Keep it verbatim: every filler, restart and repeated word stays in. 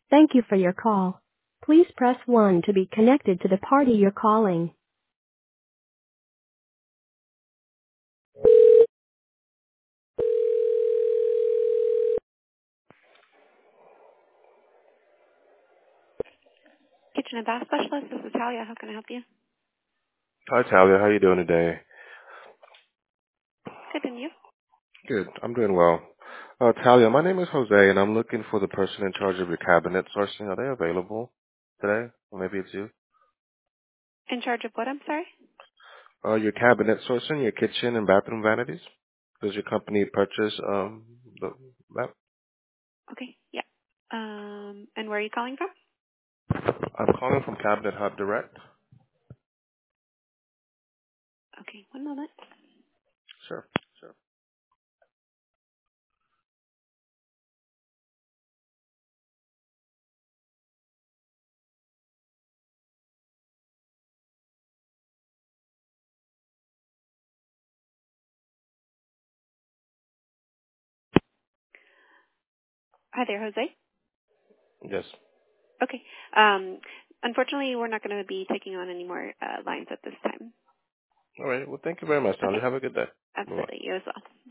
Thank you for your call. Please press one to be connected to the party you're calling. Kitchen and Bath Specialist, this is Talia. How can I help you? Hi, Talia. How you doing today? Good, and you? Good. I'm doing well. Uh, Talia, my name is Jose, and I'm looking for the person in charge of your cabinet sourcing. Are they available today? Or maybe it's you. In charge of what, I'm sorry? Uh, your cabinet sourcing, your kitchen and bathroom vanities. Does your company purchase um the, that? Okay, yeah. Um, and where are you calling from? I'm calling from Cabinet Hub Direct. Okay, one moment. Sure. Sure. Hi there, Jose. Yes. Okay. Um, unfortunately, we're not going to be taking on any more uh, lines at this time. All right. Well, thank you very much, Talia. Okay, Have a good day. Bye. absolutely. You as well.